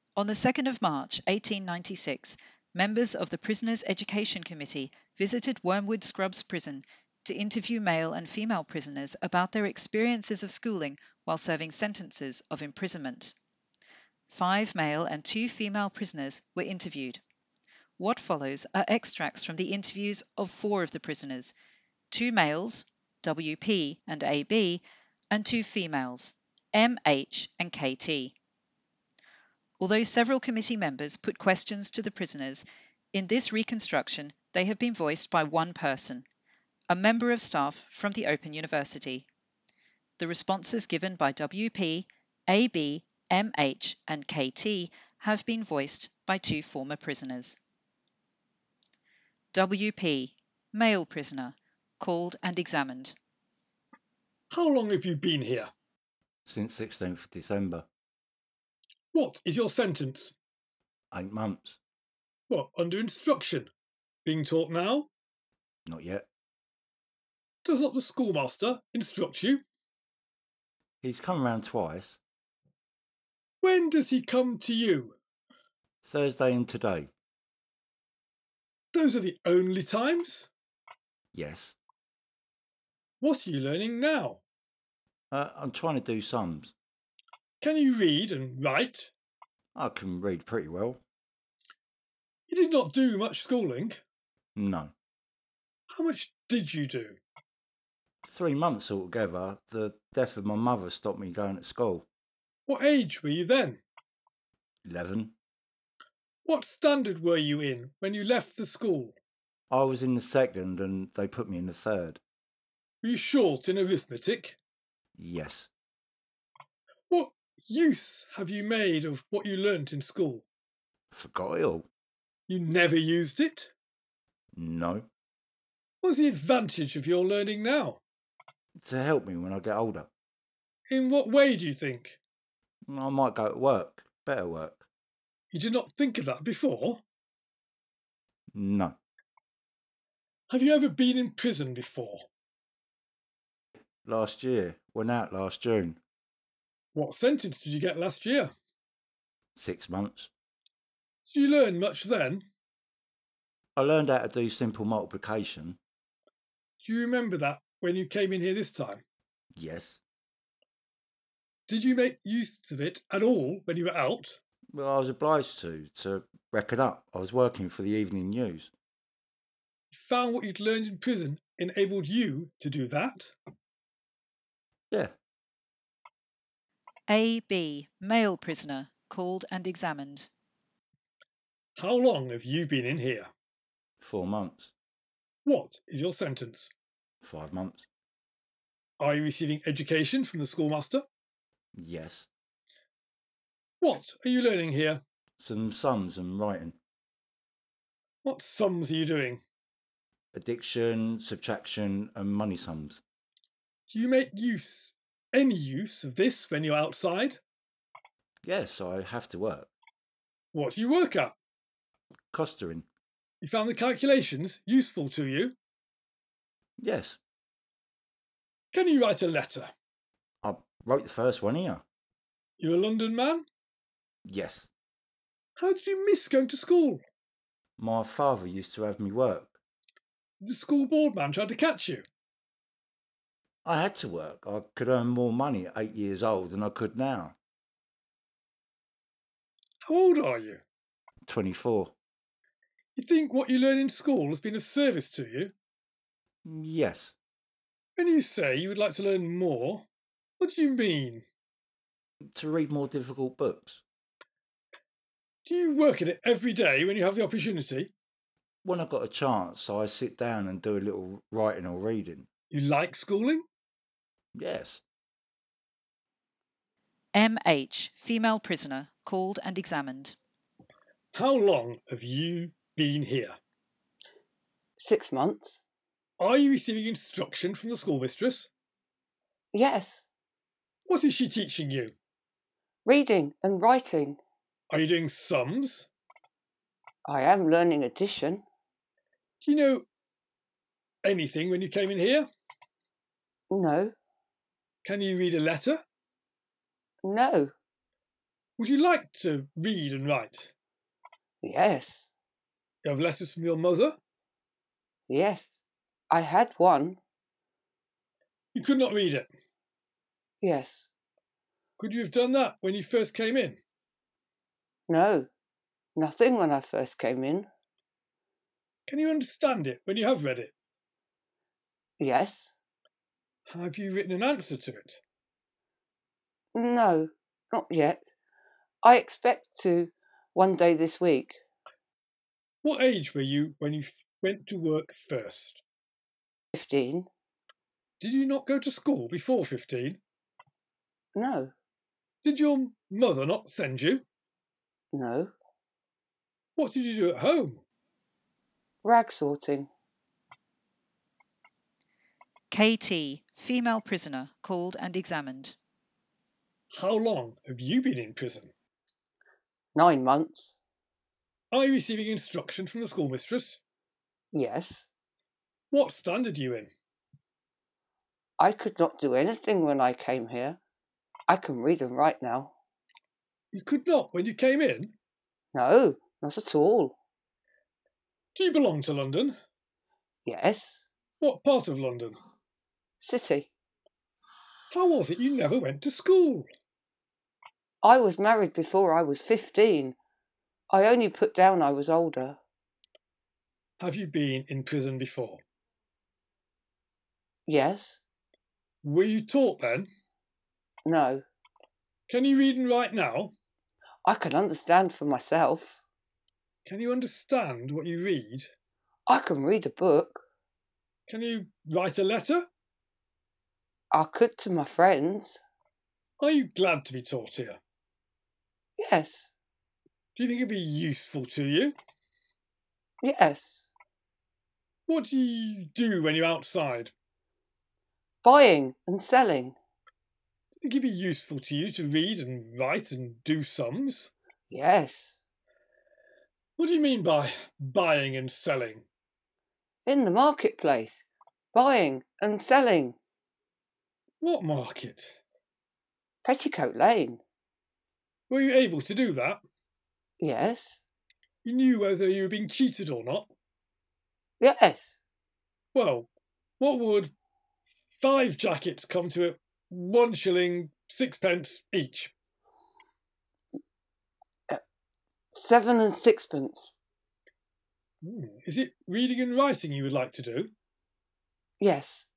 On the 2nd of March 1896, members of the Prisoners' Education Committee visited Wormwood Scrubs Prison to interview male and female prisoners about their experiences of schooling while serving sentences of imprisonment. 5 male and 2 female prisoners were interviewed. What follows are extracts from the interviews of 4 of the prisoners, 2 males, WP and AB, and 2 females, MH and KT. Although several committee members put questions to the prisoners, in this reconstruction they have been voiced by one person, a member of staff from the Open University. The responses given by WP, AB, MH, and KT have been voiced by 2 former prisoners. WP, male prisoner, called and examined. How long have you been here? Since 16th December. What is your sentence? 8 months. What, under instruction? Being taught now? Not yet. Does not the schoolmaster instruct you? He's come round twice. When does he come to you? Thursday and today. Those are the only times? Yes. What are you learning now? I'm trying to do sums. Can you read and write? I can read pretty well. You did not do much schooling. No. How much did you do? 3 months altogether. The death of my mother stopped me going to school. What age were you then? 11. What standard were you in when you left the school? I was in the 2nd and they put me in the 3rd. Were you short in arithmetic? Yes. What use have you made of what you learnt in school? Forgot it all. You never used it? No. What's the advantage of your learning now? To help me when I get older. In what way do you think? I might go to work. Better work. You did not think of that before? No. Have you ever been in prison before? Last year. Went out last June. What sentence did you get last year? 6 months. Did you learn much then? I learned how to do simple multiplication. Do you remember that when you came in here this time? Yes. Did you make use of it at all when you were out? Well, I was obliged to reckon up. I was working for the Evening News. You found what you'd learned in prison enabled you to do that? Yeah. AB, male prisoner, called and examined. How long have you been in here? 4 months. What is your sentence? 5 months. Are you receiving education from the schoolmaster? Yes. What are you learning here? Some sums and writing. What sums are you doing? Addiction, subtraction and money sums. Do you make any use of this when you're outside? Yes, I have to work. What do you work at? Costing. You found the calculations useful to you? Yes. Can you write a letter? I wrote the first one here. You're a London man? Yes. How did you miss going to school? My father used to have me work. The school board man tried to catch you. I had to work. I could earn more money at 8 years old than I could now. How old are you? 24. You think what you learn in school has been of service to you? Yes. When you say you would like to learn more, what do you mean? To read more difficult books. Do you work at it every day when you have the opportunity? When I got a chance, I sit down and do a little writing or reading. You like schooling? Yes. MH, female prisoner, called and examined. How long have you been here? 6 months. Are you receiving instruction from the schoolmistress? Yes. What is she teaching you? Reading and writing. Are you doing sums? I am learning addition. Do you know anything when you came in here? No. Can you read a letter? No. Would you like to read and write? Yes. You have letters from your mother? Yes. I had one. You could not read it. Yes. Could you have done that when you first came in? No. Nothing when I first came in. Can you understand it when you have read it? Yes. Have you written an answer to it? No, not yet. I expect to one day this week. What age were you when you went to work first? 15. Did you not go to school before 15? No. Did your mother not send you? No. What did you do at home? Rag sorting. KT, female prisoner, called and examined. How long have you been in prison? 9 months. Are you receiving instruction from the schoolmistress? Yes. What standard are you in? I could not do anything when I came here. I can read and write now. You could not when you came in? No, not at all. Do you belong to London? Yes. What part of London? City. How was it you never went to school? I was married before I was 15. I only put down I was older. Have you been in prison before? Yes. Were you taught then? No. Can you read and write now? I can understand for myself. Can you understand what you read? I can read a book. Can you write a letter? I could to my friends. Are you glad to be taught here? Yes. Do you think it'd be useful to you? Yes. What do you do when you're outside? Buying and selling. Do you think it'd be useful to you to read and write and do sums? Yes. What do you mean by buying and selling? In the marketplace. Buying and selling. What market? Petticoat Lane. Were you able to do that? Yes. You knew whether you were being cheated or not? Yes. Well, what would 5 jackets come to at 1 shilling 6 pence each? 7 and 6pence. Is it reading and writing you would like to do? Yes.